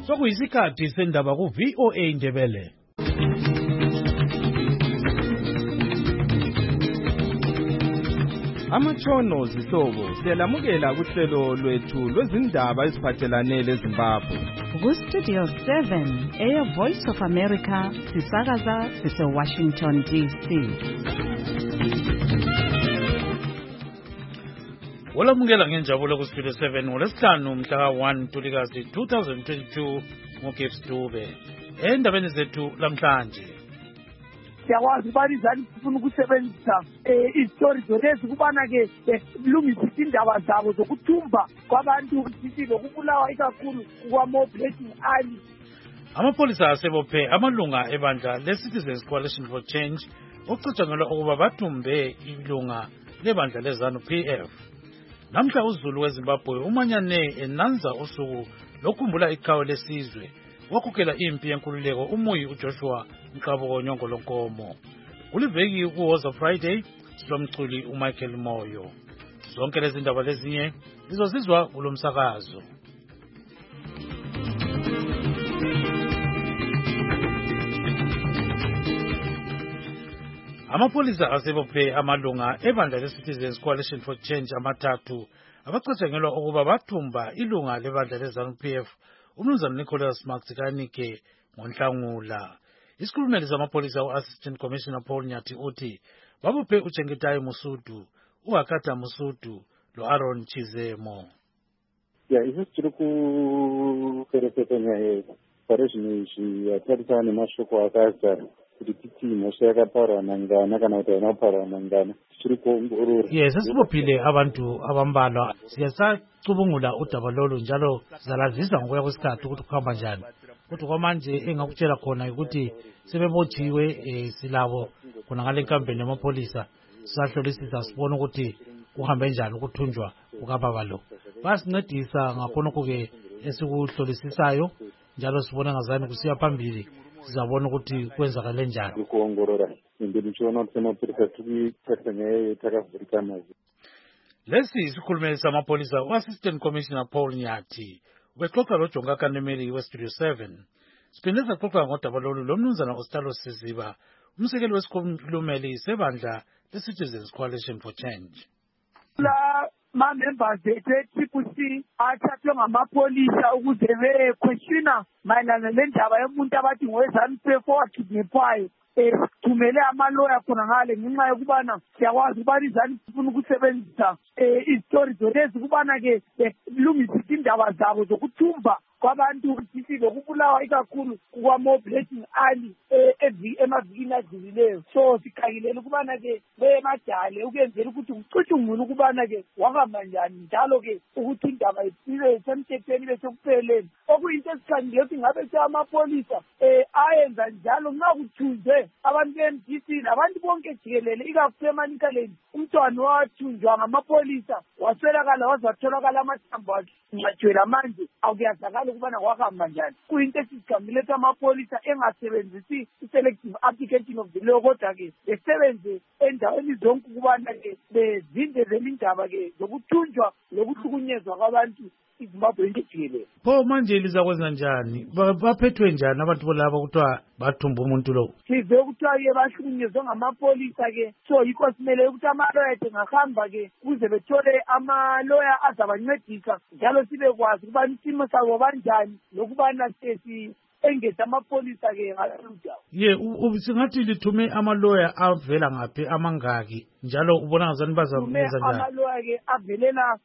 Sokuyisikhathi sendaba ku VOA Indebele. Amatshono zihlobo siyalamukela kuhlelo lwethu lwezindaba eziphathelane leZimbabwe. Ku-Studio 7 Air Voice of America sisakaza sise-Washington DC. Olamukela ngenjabulo ku-Studio 7 ngolesihlanu mhla 1 Ntulikazi 2022 ngoGibbs Dube. Endabeni zethu lamhlanje. Siyakwazi ubalizani sifuna ukusebenzisa izitori zolezi kubana-ke lungisa indaba zabo zokuthumba kwabantu lokubulawa ikakhulu kwamo-Blessing Ali. Amapolisa asebophe amalunga ebandla le-Citizens Coalition for Change okucatshangelwa ukuba bathumbe ilunga lebandla le-ZANU-PF. Namhla uZulu weZimbabwe umanyane enanza usuku lokukhumbula iqhawe lesizwe wakhokhela impi yenkululeko umuyi uJoshua Mqaboko Nyongolonkomo. Kuliveki kuWoza Friday silomculi uMichael Moyo. Zonke lezi ndaba lezinye zizozizwa kulomsakazo. Amapolisa asebophe amalunga ebandla le-Citizens Coalition for Change amathathu abacatshangelwa ukuba bathumba ilunga lebandla le-ZANU-PF uMnumzana Nicholas Matsikanike ngoNhlangula. Isikhulumeli zamapolisa u-Assistant Commissioner Paul Nyathi uthi babophe uChenketayi Musudu, uHakata Musudu lo-Aaron Chizemo. Isitiri kupereketanya operation yatarisana nemashoko akazara kuti titi mhosva yakaparana ngana kana kuti haina kuparana ngana tichiri kuongorora. Sesibophile abantu abambalwa siyasacubungula udaba lolu njalo sizalazisa ngokuya kwesikhathi ukuthi kuhamba njani. Kuthi kwamanje engakutshela khona ukuthi sebebothiwe silabo khona ngale nkampeni yamapolisa sisahlolisisa sibona ukuthi kuhambe njani ukuthunjwa kukababa lo. Basincedisa ngakhonokho-ke esikuhlolisisayo njalo sibona ngazani kusiya phambili sizabona ukuthi kwenzakale njani. Ukuongorora indeni chiona kuti amapolisa tikuthathanya takavhurikana. Lesi isikhulumeli samapolisa u-Assistant Commissioner Paul Nyathi ubexoxa loJonga Kanemeli we-Studio 7. Siphinde saxoxa ngodaba lolu loMnumzana Ostalo Siziba, umsekeli wesikhulumeli sebandla le-Citizens Coalition for Change. Ma-members ethu e-TPC athathwe ngamapolisa ukuze bequestiona mayelana lendaba yomuntu abathi ngowe-ZANU-PF owakidnepwayo. Thumele amaloya khona ngale ngenxa yokubana siyakwazi ukubana iZANU ifuna ukusebenzisa izitori zolezi kubana-ke lungisa indaba zabo zokuthumba kwabantu lokubulawa ikakhulu kwamo-Blessing Ali emavikini adlulileyo. So sikhangelele ukubana-ke bemadale ukenzela ukuthi kucutshungule ukubana-ke wahamba njani njalo-ke ukuthi indaba ibe semthethweni ibe sekupheleni. Okuyinto esikhangile ukuthi ngabe amapolisa ayenza njalo nxa kuthunjwe abantu be-MDC labantu bonke jikelele ikakhulu eManikaleni. Umntwana wathunjwa ngamapolisa waswelakala waze watholakala amathambo akhe ngcatshwela manje akuyazakala ukubana kwahamba njani. Kuyinto esizikhangile ukuthi amapolisa engasebenzisi i-selective application of the law kodwa-ke besebenze endaweni zonke ukubana-ke bezindezele indaba-ke zokuthunjwa lokuhlukunyezwa kwabantu iZimbabwe into jikelele. Pho manje lizakwenza njani? Baphethwe njani abantu bolabo kuthiwa bathumba umuntu lo? Sive ukuthiwa-ke bahlukunyezwe ngamapolisa-ke, so yikho simele ukuthi amaloya ethu engahamba-ke ukuze bethole amaloya azabancedisa njalo sibekwazi ukubana isimo sabo banjani lokubana engeza amapolisa-ke ngalolu. Singathi lithume amaloya avela ngaphi amangaki njalo ubona ngazani bazamenza njani? Amaloya-ke avelela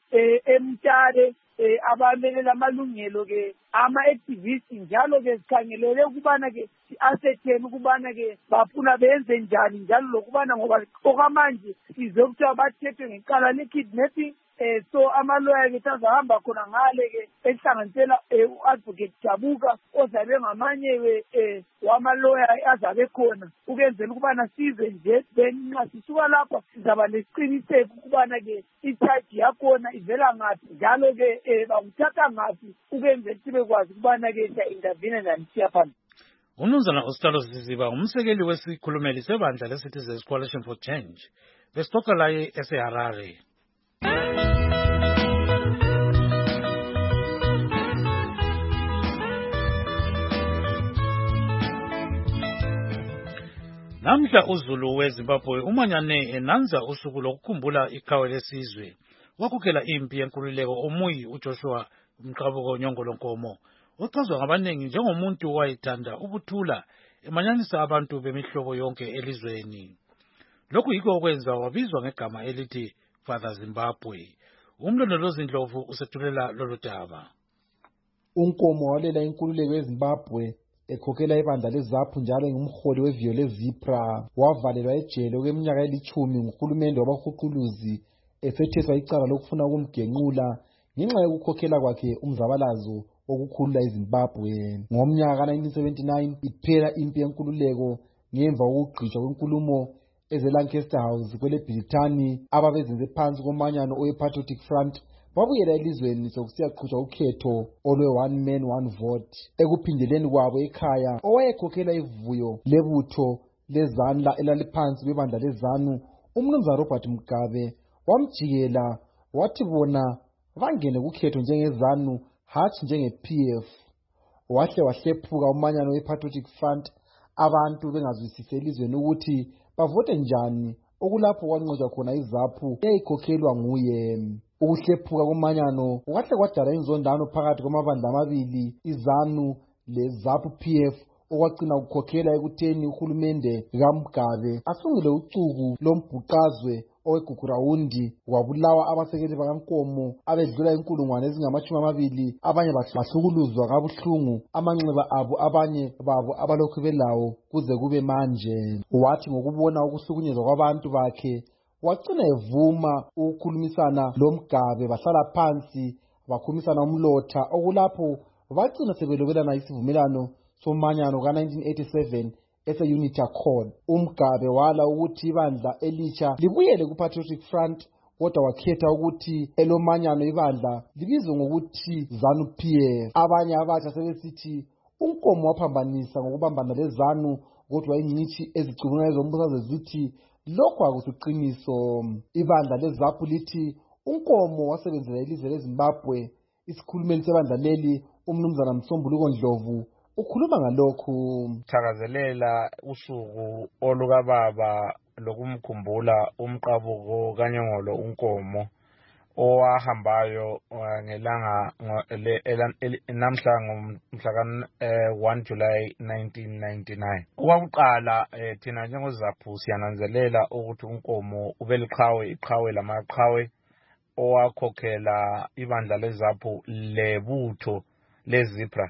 eMtare abamelela amalungelo-ke ama-activists njalo-ke sikhangelele ukubana-ke si-ascertain ukubana-ke bafuna benze njani njalo lokubana ngoba okwamanje size kuthiwa bathethwe ngecala le-kidnapping. So amaloya-ke azahamba khona ngale-ke ehlanganisela u-Advocate Jabuka ozabe ngamanye wamaloya azabe khona ukenzela ukubana size nje then nxa sisuka lapha sizaba nesiqiniseko ukubana-ke i-charge yakhona ivela ngaphi njalo-ke bakuthatha ngaphi ukenzela ukuthi bekwazi ukubana-ke siya-intervene njani siya phambili. UMnumzana Ostalo Siziba umsekeli wesikhulumeli sebandla le-Citizens Coalition for Change besixoxa laye eseHarare. Namhla uZulu weZimbabwe umanyane enanza usuku lokukhumbula iqhawe lesizwe. Wakukela impi yenkululeko Umuyi uJoshua Mqabuko Nyongolo Nkomo. Uchazwa ngabanengi njengomuntu owayethanda ukuthula emanyanisa abantu bemihlobo yonke elizweni. Lokhu yikho okwenza wabizwa ngegama elithi Father Zimbabwe. Umlondolozi Ndlovu usethulela lolu daba. uNkomo walela inkululeko yeZimbabwe ekhokhela ibandla leZAPU njalo ngumholi weviyo leZIPRA. Wavalelwa ejele okweminyaka eli-10 nguhulumende wabahuquluzi efetheswa icala lokufuna ukumgenqula ngenxa yokukhokhela kwakhe umzabalazo wokukhulula iZimbabwe. Ngomnyaka ka-1979 iphela impi yenkululeko ngemva kokugqitshwa kwenkulumo ezeLancaster House kweleBrithani ababezenze phansi komanyano owe-Patriotic Front babuyela elizweni sokusiyaqhutshwa ukhetho olwe-one man one vote. Ekuphindeleni kwabo ekhaya owayekhokhela ivuyo lebutho leZANU elaliphansi kwebandla leZANU uMnumzana Robert Mugabe wamjikela wathi bona bangene kukhetho njengeZANU hatshi njenge-PF. Wahle wahlephuka umanyano we-Patriotic Front abantu bengazwisise elizweni ukuthi bavote njani okulapho kwanqotshwa khona iZAPU eyayikhokhelwa nguye. Ukuhlephuka komanyano kwahle kwadala inzondano phakathi kwamabandla amabili iZANU leZAPU PF okwagcina kukhokhela ekutheni uhulumende kaMugabe asungule ucuku lombhuqazwe oweGugurawundi wabulawa abasekeli bakaNkomo abedlula inkulungwane ezingama-20 abanye bahlukuluzwa kabuhlungu amanxeba abo abanye babo abalokhu belawo kuze kube manje. Wathi ngokubona ukuhlukunyezwa kwabantu bakhe wagcina evuma ukukhulumisana loMugabe bahlala phansi bakhulumisana umlotha okulapho bagcina sebelobelana isivumelano somanyano ka-1987 ese-Unity Accord. uMugabe wala ukuthi ibandla elitsha libuyele ku-Patriotic Front kodwa wakhetha ukuthi elomanyano ibandla libizwe ngokuthi ZANU-PF. Abanye abatsha sebesithi uNkomo waphambanisa ngokubambana leZANU kodwa ingcitshi ezicubungula ezombusazwe zithi lokhu akusiqiniso. Ibandla leZAPU lithi uNkomo wasebenzela ilizwe leZimbabwe. Isikhulumeli sebandla leli uMnumzana Msombuluko Ndlovu ukhuluma ngalokhu. Thakazelela usuku olukababa lokumkhumbula umqabuko kaNyongolo uNkomo owahambayo ngelanga namhla ngomhla ka-1 July 1999. Okwakuqala thina njengoZAPU siyananzelela ukuthi uNkomo iqhawe lamaqhawe owakhokhela ibandla leZAPU lebutho leZIPRA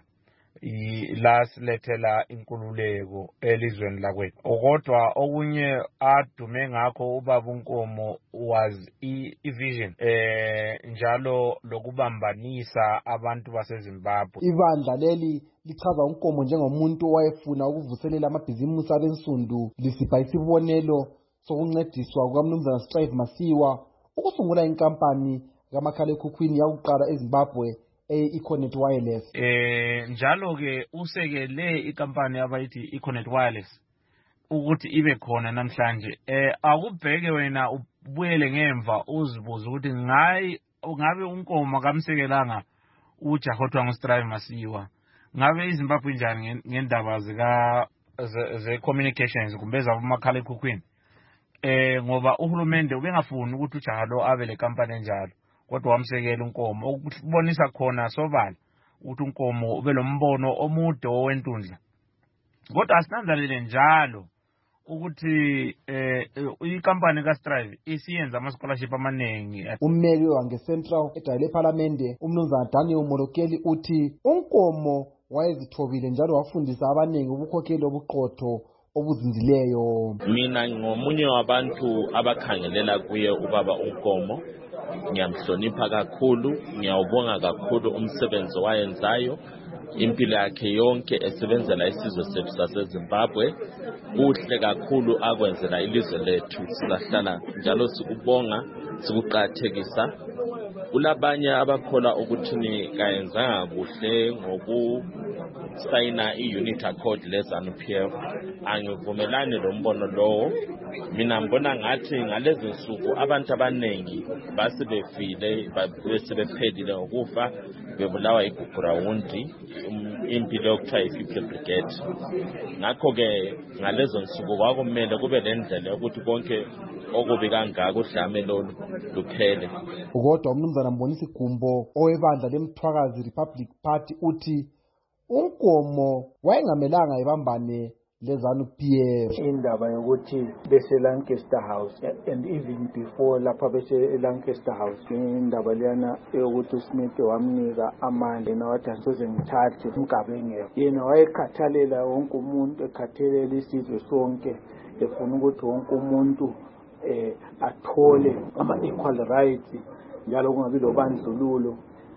lasilethela inkululeko elizweni lakwethu. Kodwa okunye adume ngakho ubaba uNkomo was i-vision njalo lokubambanisa abantu baseZimbabwe. Ibandla leli lichaza uNkomo njengomuntu owayefuna ukuvuselela amabhizimusi abensundu lisipha isibonelo sokuncediswa kukaMnumzana Strive Masiyiwa ukusungula inkampani kamakhalekhukhwini yakuqala eZimbabwe e-Econet Wireless. Njalo ke usekele inkampani abayithi Econet Wireless ukuthi ibe khona namhlanje. Akubheke wena ubuyele ngemva uzibuza ukuthi ngabe uNkomo kamsekelanga uJahothwa nguStrive Masiyiwa, ngabe iZimbabwe njani ngendaba ze-communications kumbe zabomakhalekhukhwini. Ngoba uhulumende ubengafuni ukuthi uJahalo abe le kampani enjalo kodwa wamsekela uNkomo ukubonisa khona sobala ukuthi uNkomo ube lombono omude owentundla. Kodwa asinanzalele njalo ukuthi ikampani kaStrive isiyenza ama-scholarship amaningi. Ummeli wange-Central edale ePhalamende uMnumzana Daniel Molokeli uthi uNkomo wayezithobile njalo wafundisa abaningi ubukhokheli obuqotho obuzinzileyo. Mina ngomunye wabantu abakhangelela kuye ubaba uNkomo. Ngiyamhlonipha kakhulu, ngiyawubonga kakhulu umsebenzi wayenzayo impilo yakhe yonke esebenzela isizwe sethu saseZimbabwe. Kuhle kakhulu akwenzela ilizwe lethu, sizahlala njalo sikubonga, sikuqakathekisa kulabanye abakholwa ukuthi kayenzanga kuhle ngokusayina i-unit accord le-ZANU-PF. Angivumelani lombono lowo. Mina ngibona ngathi ngalezi nsuku abantu abaningi basebefile besebephelile ngokufa bebulawa igugurawundi impilo yokuthiwa yi-Fifth Brigade. Ngakho-ke ngalezo nsuku kwakumele kube lendlela yokuthi konke okubi kangaka udlame lolu luphele. Kodwa umnumzana Mbonisi Gumbo owebandla lemthwakazi Republic Party uthi uNkomo wayengamelanga ebambane le-ZANU-PF. Indaba yokuthi bese Lancaster House and even before lapha bese Lancaster House indaba leyana yokuthi uSmith wamnika amandla nawathi asoze ngithathe umgabengeko. Yena wayekhathalela wonke umuntu, ekhathalela isizwe sonke, efuna ukuthi wonke umuntu athole ama-equal rights njalo kungabi lobandlululo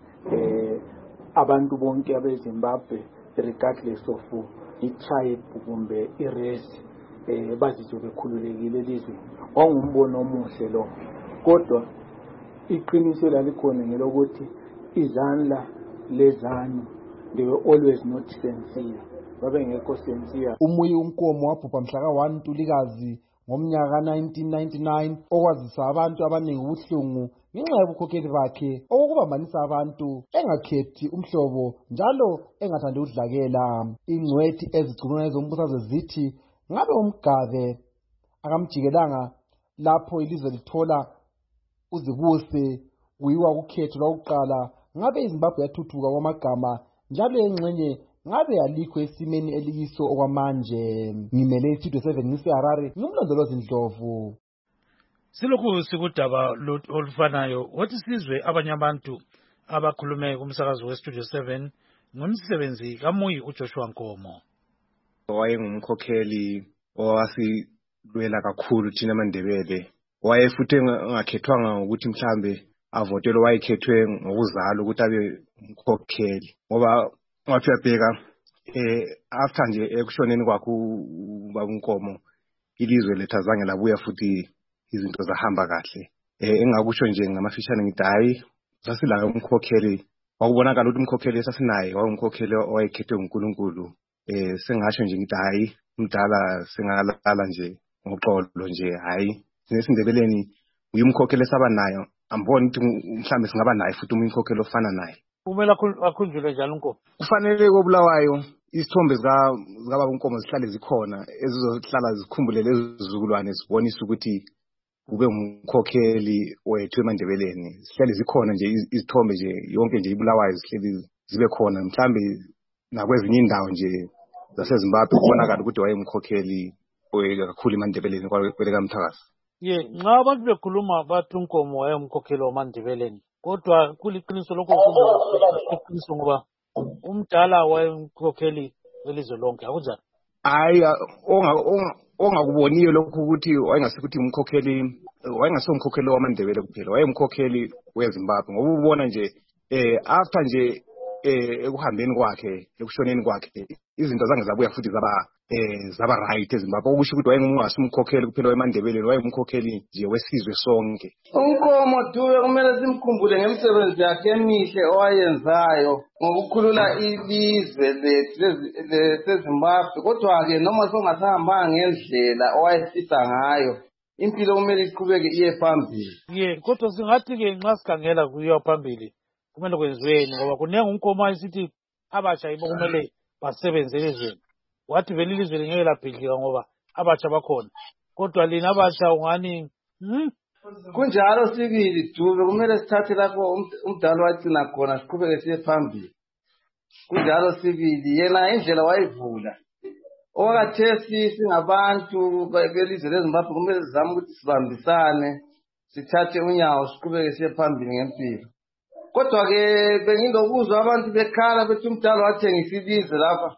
abantu bonke abeZimbabwe regardless of i-tribe kumbe i-race bazizwe bekhululekile elizweni. Wawungumbono omuhle lo, kodwa iqiniso lalikhona ngelokuthi izandla lezanu they were always not sincere, babengekho sincere. Umuyi uNkomo wabhubha mhla ka-1 Ntulikazi ngomnyaka 1999 okwazisa abantu abaningi ubuhlungu ngenxa yobukhokheli bakhe okubambanisa abantu engakhethi umhlobo njalo engathandi udlakela. Ingcwethi ezigcinwa ezombusazwe zithi ngabe uMgabe akamjikelanga lapho ilizwe lithola uzibuse kuyiwa kukhetho lwakuqala, ngabe iZimbabwe yathuthuka kwamagama njalo engxenye ngabe alikho esimeni eliyiso okwamanje. Ngimele iStudio 7 ngiseHarare, ngimlondolozi Ndlovu. Silokhu sikudaba olufanayo wathi sizwe abanye abantu abakhulume kumsakazo weStudio 7 ngomsebenzi kaMuyi uJoshua Nkomo. Wayengumkhokheli owasilwela kakhulu thina amaNdebele. Wayefuthi engakhethwanga ukuthi mhlambe avotelwe, wayekhethwe ngokuzala ukuthi abe umkhokheli. Ngoba wathi uyabheka after nje ekushoneni kwakhe ubaba uNkomo ilizwe lethu azange labuya futhi izinto zahamba kahle. Engakusho nje ngamafishane ngithi hayi sasilayo umkhokheli, wakubonakala ukuthi umkhokheli esasinaye wawumkhokheli owayekhethwe uNkulunkulu. Sengasho nje ngithi hayi umdala singalala nje ngoxolo nje, hayi sinesindebeleni uyumkhokheli esaba nayo, amboni ukuthi mhlambe singaba naye futhi umkhokheli ofana naye. Kumele akhunjulwe njalo uNkomo. Kufanele kobulawayo isithombe zikababa uNkomo zihlale zikhona ezizohlala zikhumbule lezizukulwane zibonisa ukuthi ube umkhokheli wethu eMandebeleni. Zihlale zikhona nje izithombe nje yonke nje ibulawayo zihleli zibe khona, mhlambe nakwezinye indawo nje zaseZimbabwe kubonakala ukuthi wayemkhokheli kakhulu eMandebeleni kweleka Mthakazi. Nxa abantu bekhuluma bathi uNkomo wayemkhokheli wamaNdebeleni, kodwa kuliqiniso lokho iqiniso ngoba umdala wayemkhokheli welizwe lonke, akunjani? Hayi, ongakuboniyo lokho ukuthi wayengasukuthi umkhokheli, wayengasomkhokheli wamaNdebele kuphela, wayemkhokheli weZimbabwe. Ngoba ubona nje after nje ekuhambeni kwakhe, ekushoneni kwakhe, izinto zange zabuya futhi zaba right eZimbabwe. Okusho ukuthi wayengasumkhokheli kuphela weMandebeleni, wayemkhokheli nje wesizwe sonke. uNkomo Dube kumele simkhumbule ngemisebenzi yakhe emihle owayenzayo ngokukhulula ilizwe lethu leZimbabwe. Kodwa-ke noma songasahambanga ngendlela owayefisa ngayo, impilo kumele iqhubeke iye phambili. Kodwa singathi-ke nxa sikhangela kuyiwa phambili kumele kwenziweni, ngoba kuningi uNkomo ayesithi abatsha yibo kumele basebenze elizweni. Wathi vele ilizwe lingeke labhidlika ngoba abatsha bakhona, kodwa lina abatsha ungani kunjalo sibili Dube, kumele sithathe lapho umdala wagcina khona siqhubeke siye phambili. Kunjalo sibili, yena indlela wayivula. Okwathesi singabantu belizwe leZimbabwe kumele sizame ukuthi sibambisane, sithathe unyawo siqhubeke siye phambili ngempilo. Kodwa-ke bengilokuzwa abantu bekhala bethi umdala wathengisa ilizwe lapha.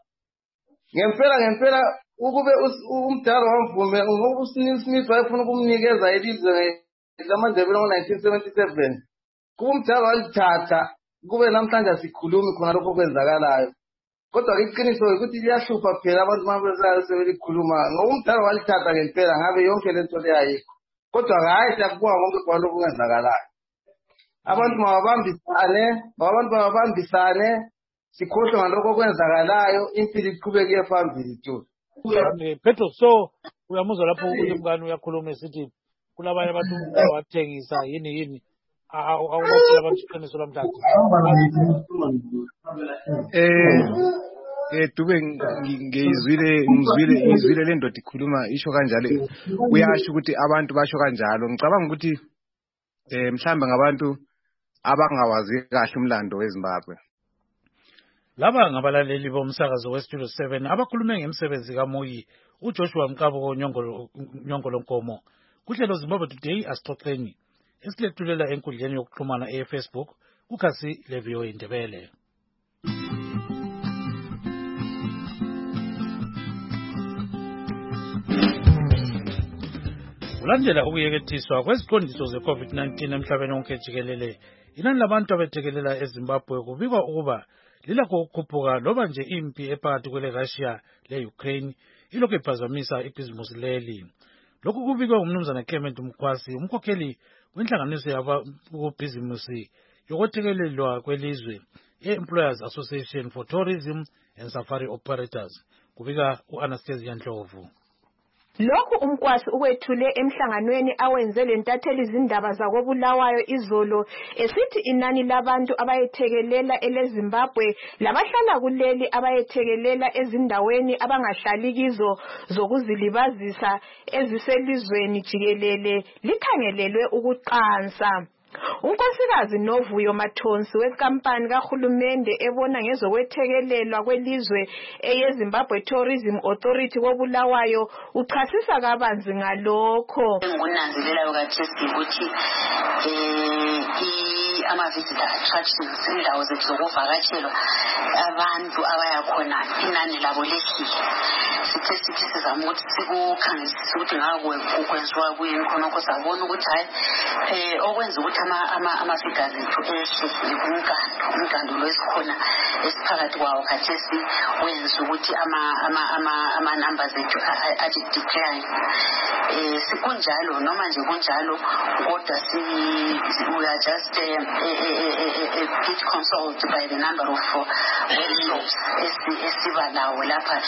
Ngempela ukube umdala wamvume ngoba uSneil Smith wayefuna ukumnikeza ilizwe lamaNdebele ngo-1977. Kuba umdala walithatha, kube namhlanje asikhulumi khona lokho kwenzakalayo. Kodwa iqiniso ukuthi liyahlupha phela abantu mabezayo sebelikhuluma ngoba umdala walithatha ngempela ngabe yonke lento leyayikho. Kodwa hayi siyakubonga konke kwalokho kwenzakalayo. abantu mababambisane sikhohlwe ngalokho okwenzakalayo impilo iqhubeke iye phambili tu. Petro, so uyamuzwa lapho uMngani uyakhuluma esithi kulabanye abantu abathengisa yini awubatshela abamsiqiniso lamhlanje. Dube ngizwile le ndoda ikhuluma isho kanjalo uyasho ukuthi abantu basho kanjalo. Ngicabanga ukuthi mhlambe ngabantu abangawazi kahle umlando weZimbabwe. Laba ngabalaleli bomsakazo weStudio 7 abakhulume ngemsebenzi kaMoyi uJoshua Mkabo Nyongolo Nkomo kuhlelo Zimbabwe Today asixoxeni esilethulela enkundleni yokuxhumana eFacebook ukhasi leVO Indebele. Ulandela ukuyekethiswa kweziqondiso ze-COVID-19 emhlabeni wonke jikelele, inani labantu abethekelela eZimbabwe kubikwa ukuba lilakho ukukhuphuka loba nje impi ephakathi kwele-Russia le-Ukraine ilokhu iphazamisa ibhizimusi leli. Lokhu kubikwa umnumzana Clement Mkhwasi, umkhokheli wenhlanganiso yababhizimusi yokwethekelelwa kwelizwe ye-Employers Association for Tourism and Safari Operators, kubika u-Anastasia Ndlovu. Lokhu umkwasi ukwethule emhlanganweni awenze lentatheli izindaba zakoBulawayo izolo esithi inani labantu abayethekelela eleZimbabwe labahlala kuleli abayethekelela ezindaweni abangahlali kizo zokuzilibazisa eziselizweni jikelele likhangelelwe ukuqansa. Unkosikazi Novuyo Mathonsi wenkampani kahulumende ebona ngezokwethekelelwa kwelizwe eyeZimbabwe Tourism Authority koBulawayo uchasisa kabanzi ngalokho. Engunanzelelayo kathesi ukuthi ama-visitor attractions indawo zethu zokuvakatshelwa abantu abayakhona inani labo lehlile. Sithe sithi sizama ukuthi sikukhangelisise ukuthi ngakwenziwa kuyini khonokho sabona ukuthi hayi okwenza ukuthi ama-figures ethu ehle umgando lo esikhona esiphakathi kwawo khathesi wenza ukuthi ama-numbers ethu athi decline. Sikunjalo noma nje kunjalo kodwa we are just a bit consoled by the number of workshops esiba lawo lapha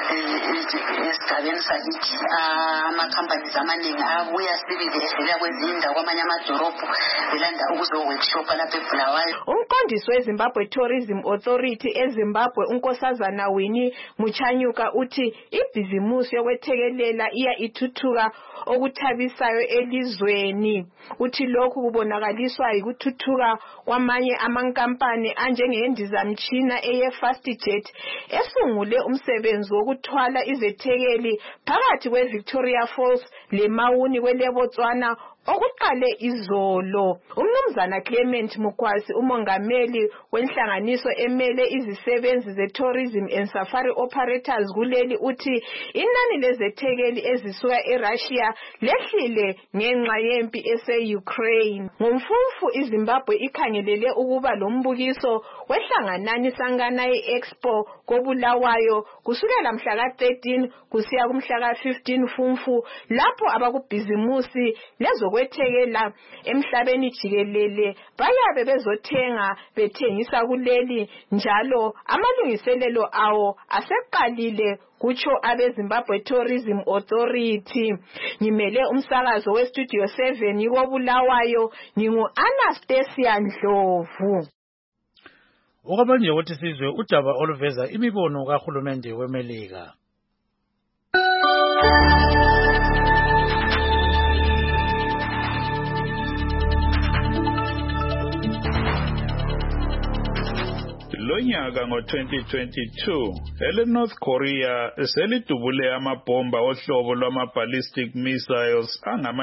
esigabeni sakithi. Ama-companies amaningi abuya sibili evela kwezinye indawo kwamanye amadolobho belanda ukuzo-workshopa lapha eBulawayo. Umqondisi weZimbabwe Tourism Authority eZimbabwe unkosazana Winnie Muchanyuka uthi ibhizimusi yokwethekelela iya ithuthuka okuthabisayo elizweni. Uthi lokhu kubonakaliswa yikuthuthuka kwamanye amankampani anjengendizamtshina eye-FastJet esungule umsebenzi wokuthwala izethekeli phakathi kweVictoria Falls leMauni kweleBotswana okuqale izolo. Umnumzana Clement Mkhwasi umongameli wenhlanganiso emele izisebenzi ze-Tourism and Safari Operators kuleli uthi inani lezethekeli ezisuka eRussia lehlile ngenxa yempi ese-Ukraine. Ngomfumfu iZimbabwe ikhangelele ukuba lombukiso wehlanganani sankana ye-Expo koBulawayo kusukela mhla ka-13 kusiya kumhla ka-15 Mfumfu lapho abakubhizimusi lezokwethekela emhlabeni jikelele bayabe bezothenga bethengisa kuleli njalo amalungiselelo awo aseqalile kutsho abeZimbabwe Tourism Authority. Ngimele umsakazo weStudio 7 koBulawayo ngingu-Anastasia Ndlovu. Okwabanje ukuthi sizwe udaba oluveza imibono kahulumende weMelika. Lonyaka ngo-2022 ele-North Korea selidubule amabhomba ohlobo lwama-ballistic missiles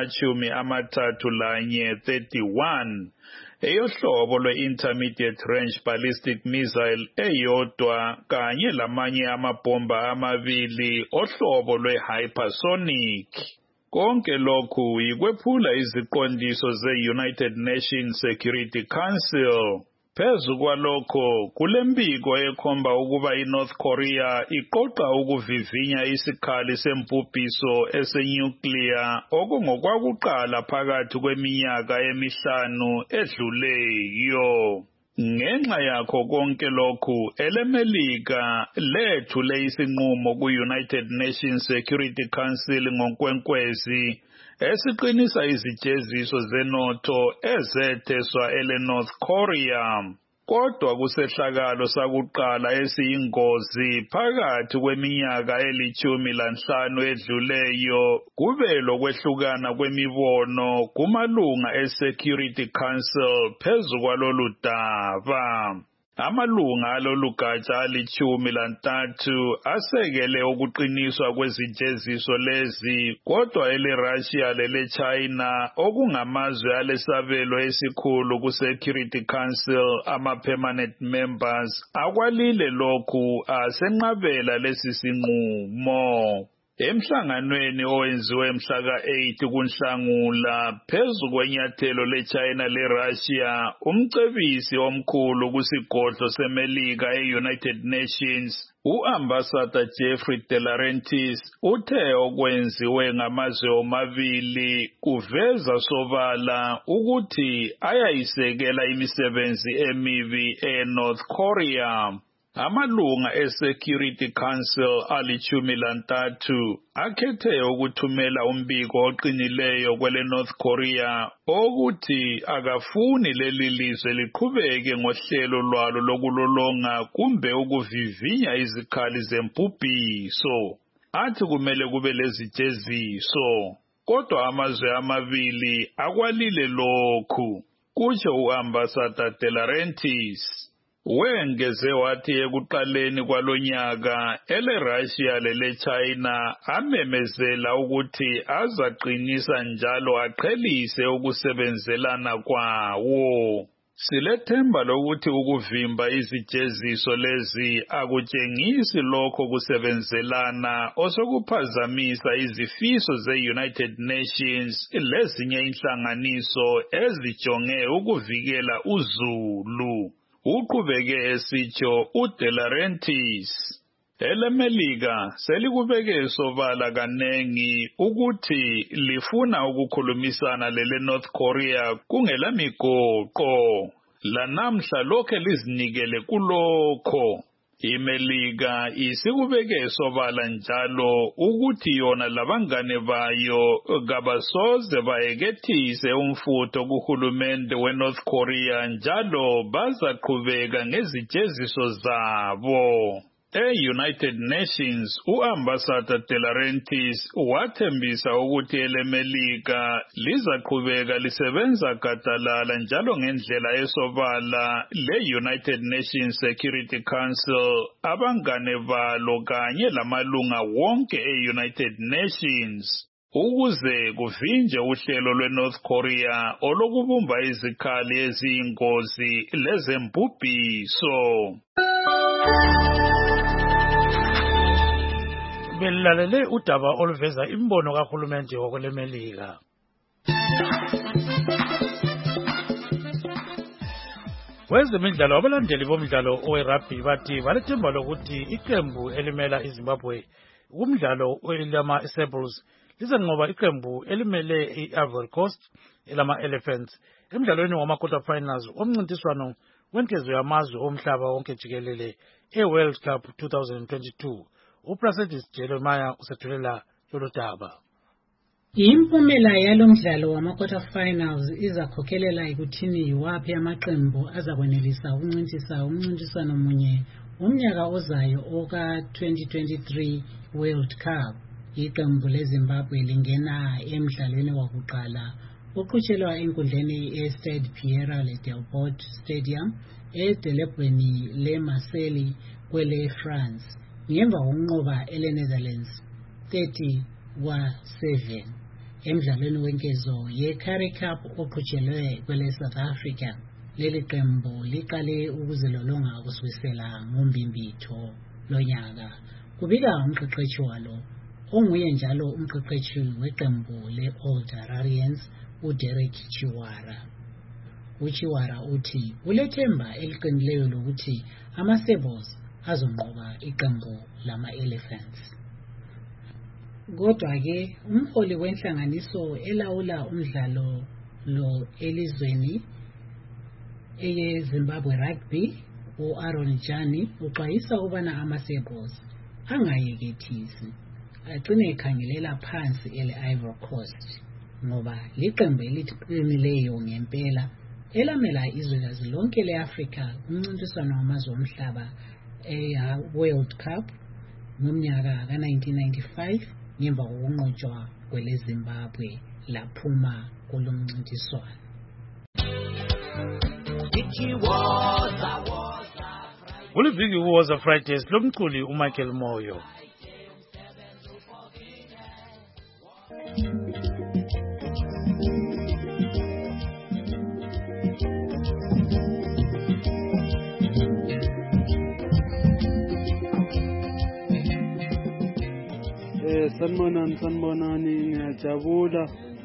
angama-31 eyohlobo lwe-intermediate range ballistic missile eyodwa kanye lamanye amabhomba amabili ohlobo lwe-hypersonic. Konke lokhu yikwephula iziqondiso ze-United Nations Security Council. Phezu kwalokho kulembiko ekhomba ukuba iNorth Korea iqoqa ukuvivinya isikhali sembubhiso esenuclear okungokwakuqala phakathi kweminyaka emihlanu edluleyo. Ngenxa yakho konke lokhu, eleMelika lethule isinqumo ku-United Nations Security Council ngoNkwenkwezi esiqinisa izijeziso zenotho ezetheswa ele-North Korea. Kodwa kusehlakalo sakuqala esiyingozi phakathi kweminyaka eli-15 edluleyo kube lokwehlukana kwemibono kumalunga e-Security Council phezu kwalolu daba. Amalunga alolu gatsha ali-13 asekele ukuqiniswa kwezijeziso lezi, kodwa ele-Russia lele-China okungamazwe alesabelo esikhulu ku-Security Council ama-permanent members akwalile lokhu asenqabela lesi sinqumo. Emhlanganweni owenziwe mhla ka-8 kuNhlangula phezu kwenyathelo leChina leRussia, umcebisi omkhulu kusigodlo seMelika e-United Nations, u-Ambassador Jeffrey de Laurentiis uthe okwenziwe ngamazwe omabili kuveza sobala ukuthi ayayisekela imisebenzi emibi e-North Korea. Amalunga e-Security Council ali-13 akhethe ukuthumela umbiko oqinileyo kwele-North Korea okuthi akafuni leli lizwe liqhubeke ngohlelo lwalo lokulolonga kumbe ukuvivinya izikhali zembubhiso. Athi kumele kube lezijeziso, kodwa amazwe amabili akwalile lokhu, kutsho u-Ambassador de Laurentiis. Wengeze wathi ekuqaleni kwalonyaka ele-Russia lele-China amemezela ukuthi azaqinisa njalo aqhelise ukusebenzelana kwawo. Silethemba lokuthi ukuvimba izijeziso lezi akutshengisi lokho kusebenzelana osokuphazamisa izifiso ze-United Nations lezinye inhlanganiso ezijonge ukuvikela uzulu. Uqhubeke esitsho uDe Laurentiis. EleMelika selikubeke sobala kanengi ukuthi lifuna ukukhulumisana lele-North Korea kungelamigoqo. Lanamhla lokhe lizinikele kulokho. iMelika isikubeke sobala njalo ukuthi yona labangane bayo kabasoze bayekethise umfutho kuhulumende weNorth Korea njalo bazaqhubeka ngezijeziso zabo. E-United Nations, u-Ambassador de Laurentiis wathembisa ukuthi eleMelika lizaqhubeka lisebenza gadalala njalo ngendlela esobala le-United Nations Security Council, abangane balo kanye lamalunga wonke e-United Nations, ukuze kuvinje uhlelo lweNorth Korea olokubumba izikhali eziyingozi lezembubhiso. Belalele udaba oluveza imbono kahulumende wakweleMelika. Wezemidlalo abalandeli bomdlalo owerugby bathi balethemba lokuthi iqembu elimela iZimbabwe kumdlalo elama-Sables lizenqoba iqembu elimele i-Ivory Coast elama-Elephants emdlalweni wama-quarter finals omncintiswano wenkezo yamazwe omhlaba wonke jikelele e-World Cup 2022. uProcedis Jeremiah usethulela lolu daba. Impumela yalomdlalo wama-quarter finals izakhokhelela ekuthini yiwaphi amaqembu azakwenelisa ukuncintisa umncintiswano munye umnyaka ozayo oka-2023 World Cup. Iqembu leZimbabwe lingena emdlalweni wakuqala oqhutshelwa enkundleni e-Stade Pierre Ledelport Stadium edolobheni leMarseille kwele France ngemva kokunqoba ele-Netherlands 30-7 emdlalweni wenkezo ye-Currie Cup oqhutshelwe kwele South Africa. Leli qembu liqale ukuzilolonga kusukela ngoMbimbitho lonyaka, kubika umqeqeshi walo onguye njalo umqeqeshi weqembu le-Old Hararians uDerek Chiwara. uChiwara uthi ulethemba eliqinileyo lokuthi ama-Sebos azonqoba iqembu lama-Elephants. Kodwa-ke umholi wenhlanganiso elawula umdlalo lo elizweni eyeZimbabwe Rugby u-Aaron Jani uxwayisa ukubana ama-Sebos angayekethisi agcine ekhangelela phansi ele-Ivory Coast ngoba liqembu eliqinileyo ngempela elamela izwekazi lonke le-Afrika kumncintiswano wamazwe omhlaba e-World Cup ngomnyaka ka-1995 ngemva kokunqotshwa kwele-Zimbabwe laphuma kulo mncintiswano. Uliviki Woza Fridays lomculi uMichael Moyo. Sanibonani ngiyajabula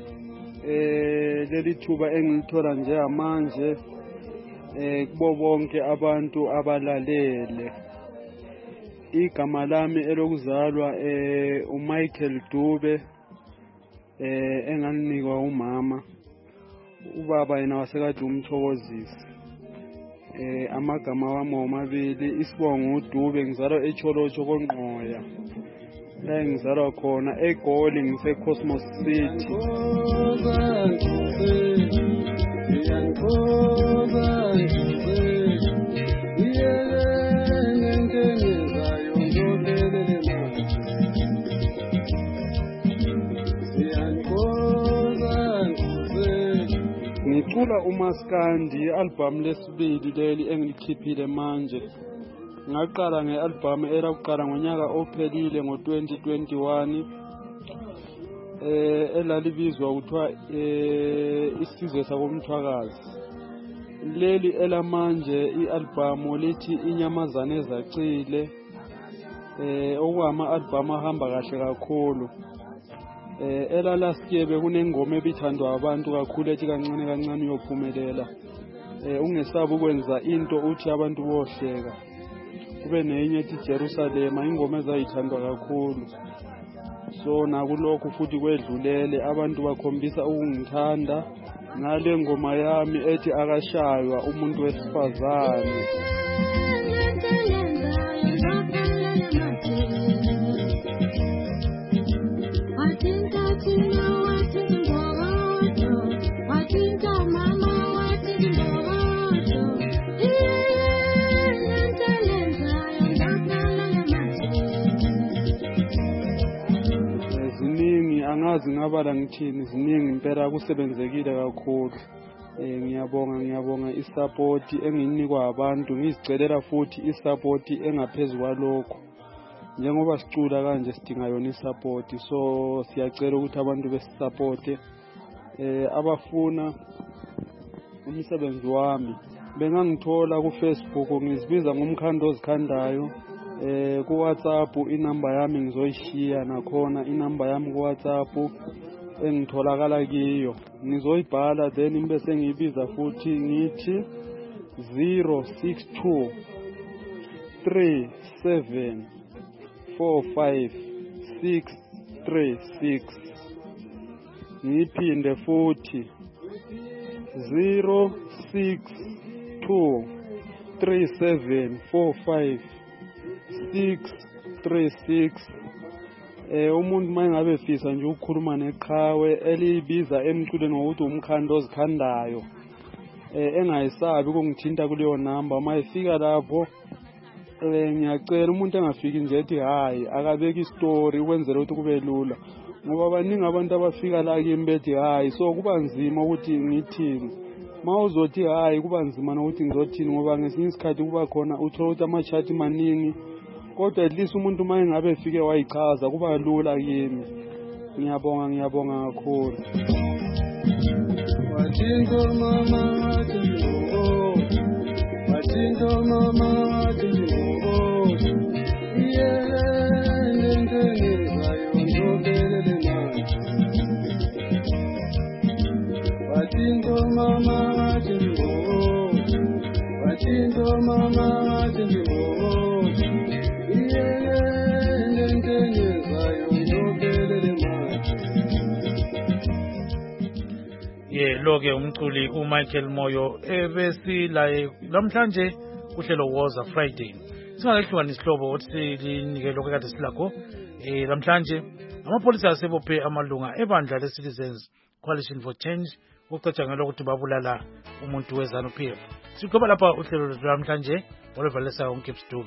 leli thuba engilithola njengamanje kubo bonke abantu abalalele. Igama lami elokuzalwa uMichael Dube engalinikwa umama. Ubaba yena wasekade umthokozisi. Amagama wami omabili isibongo uDube ngizalwa eCholotsho koNqoya. La ngizalwa khona eGoli ngise Cosmos City. Ngicula uMaskandi album lesibili leli engilikhiphile manje. Ngaqala ngealbum erakuqala ngonyaka ophelile ngo2021 elalibizwa kuthiwa isizwe sakomthwakazi. Leli elamanje ialbum lithi inyamazane ezacile okwama album ahamba kahle kakhulu. Last year bekunengoma ebithandwa abantu kakhulu ethi kancane kancane uyophumelela. Ungesabi ukwenza into uthi abantu bohleka. Kube nenye ethi Jerusalem ingoma ezayithandwa kakhulu. So nakulokho futhi kwedlulele abantu bakhombisa ukungithanda ngale ngoma yami ethi akashaywa umuntu wesifazane. Angazi ngabala ngithini ziningi impela kusebenzekile kakhulu. Ngiyabonga isupport enginikwa abantu ngizicelela futhi isupport engaphezulu kwalokho. Njengoba sicula kanje sidinga yona isupport so siyacela ukuthi abantu besisupport abafuna umsebenzi wami bengangithola ku Facebook ngizibiza ngomkhando ozikhandayo. Ku WhatsApp inamba yami ngizoyishiya nakhona inamba yami ku WhatsApp engitholakala kiyo ngizoyibhala then bese ngiyibiza futhi ngithi 062 37 45 636 ngiphinde futhi 062 37 45 636. Umuntu mangabe efisa nje ukukhuluma neqhawe elibiza emculweni ngokuthi umkhando ozikhandayo engayisabi ukungithinta kuleyo namba mayifika lapho ngiyacela umuntu engafiki nje ethi hayi akabeka istory ukwenzela ukuthi kube lula ngoba baningi abantu abafika la kimi bethi hayi so kuba nzima ukuthi ngithini mawuzothi hayi kuba nzima nokuthi ngizothini ngoba ngesinye isikhathi kuba khona uthola ukuthi ama-chat maningi kodwa at least umuntu maye ngabe efike wayichaza kuba lula kimi. Ngiyabonga kakhulu. Wathinto mama wathinto mama Lo-ke umculi uMichael Moyo ebesilaye namhlanje kuhlelo Woza Friday. Singakehlukanisa isihlobo ukuthi silinike lokho kade silakho. Namhlanje amapholisa asebophe amalunga ebandla le-Citizens Coalition for Change ukucatshangela ukuthi babulala umuntu weZANU-PF. Siqhubeka lapha uhlelo lwethu namhlanje oluvalesayo uNkipstu.